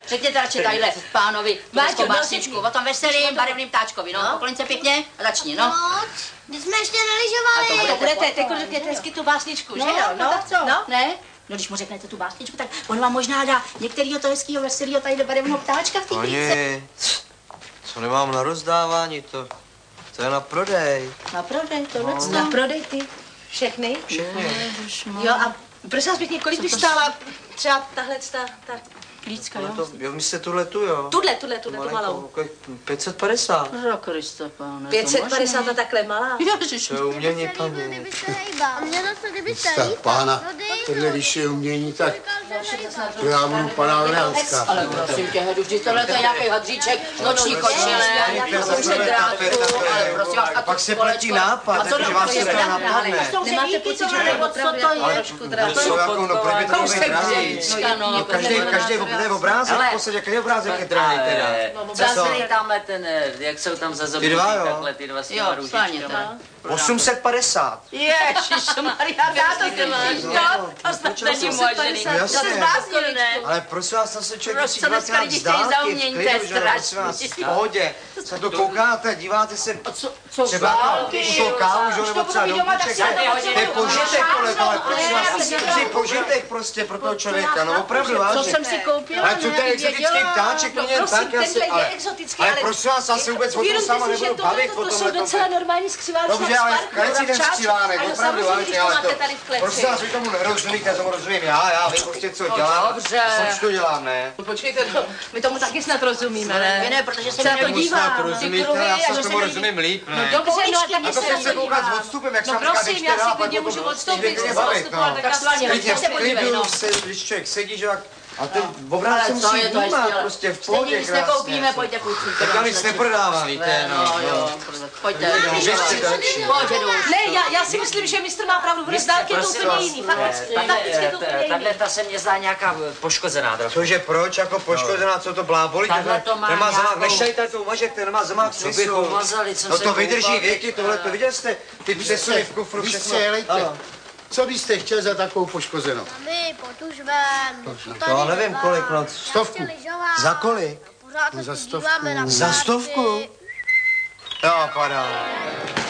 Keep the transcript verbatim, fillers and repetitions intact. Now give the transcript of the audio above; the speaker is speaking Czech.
Řekněte radši tadyhle pánovi tu básničku o tom veselým barevným ptáčkovi, no. Poklon se pěkně a začni, no. My jsme ještě neližovali. A to budete, teď řekněte hezky tu básničku, že jo? No, tak co? No, ne? No, když mu řeknete tu básničku, tak on vám možná dá některýho toho hezkýho veselýho tady do barevného ptáčka v té klíce. Co nemám na rozdávání, to, to je na prodej. Na prodej, tohle no. Na prodej ty všechny? Všechny. Jo, a prosím vás pěkně, kolik by stála třeba tahle ta, ta klícka, jo? To, jo, myslíte tuhle tu, jo? Tuhle, tuhle, tuhle, tu malou. pět set padesát. Pro Krista, pane, pět set padesát a takhle malá? Ježiš. To je umění, paní. A mě na to, kdybyste Tak pána, tohle když je umění, tak to já budu pana Orleanská. Ale prosím tě, Hedu, vždyť tohle to je nějaký hadříček, noční kočile, koušek drátku, ale prosím vás, a pak se platí nápad, takže vás se to napadne. Nemáte pocit, že nebo co to je? To jsou jako, no proč by to byl drahý? No každý, každý je obrázek, v podstatě každý obrázek je drahý teda. Ukázali tamhle ten, jak jsou tam za zobníky, takhle ty dva s těma růžičkama. osm set padesát. Ježišmarja, já to ty máš, no, to snad není možný. To se zbásnili, ne? Ale prosím vás, tam se člověk musí Co dívat dneska lidi z chtějí za dálky, v umění, to je klidu, že ne, prosím vás, v pohodě. Se to koukáte, díváte se třeba u toho kávu, že nebo třeba do kůček. To je požitek, ale prosím vás, to je požitek prostě pro toho člověka, no opravdu vážně. Co jsem si koupila, ale co to je exotický ptáček, není jen tak, já si, ale, ale prosím vás, já se vůbec o tom sama nebudu bavit po tomhle. To jsou docela normální skřiváci. Dobře, ale každý ten skřivánek, opravdu vážně, ale to, prosím vás, vy tomu nerozumíte, já tomu rozumím já, já vím prostě, co dělám, dobře. proč to dělám, ne? Počkejte, no, my tomu taky snad rozumíme, ne? My ne, protože se na mi to Tomu snad dívám. rozumíte, já se tomu rozumím líp, ne? Dobře, no a A taky to se na chce to koukat s dívám. odstupem, jak No jsem říkal, prosím, když já teda, si klidně pak můžu to odstoupit, klidně se bavit, odstupovat, no. tak svaně, Klidně se v podívej, klidu, no. se, když člověk sedí, že jak, a ten obrázek se Ale co musí je to vnímat, ještě, prostě v pohodě stejně nic krásně. nekoupíme, pojďte kluci. Tak já nic neprodávám, víte, no. No jo, pojďte. Že chcete lepší. Pojď, Hedu. Ne, já, já si myslím, že mistr má pravdu, v rozdálky je to úplně jiný, fakticky, fakticky je to úplně jiný. Takhle ta se mně zdá nějaká poškozená trochu. Cože proč, jako poškozená, co to blábolí? Takhle to má nemá zamák, nějakou- než tady tady to umažek, ten nemá zamák Co bych smyslu. umazali, co No jsem to vydrží koupal věky, teďka. tohle to viděl jste, ty přesuny v kufru, všechno. Vystřelejte. Co byste chtěl za takovou poškozenou? A my potužbem. To já nevím kolik, no. Stovku. Za kolik? Pořád No za se stovku. díváme na Za ptáčky. stovku? Jo, padá.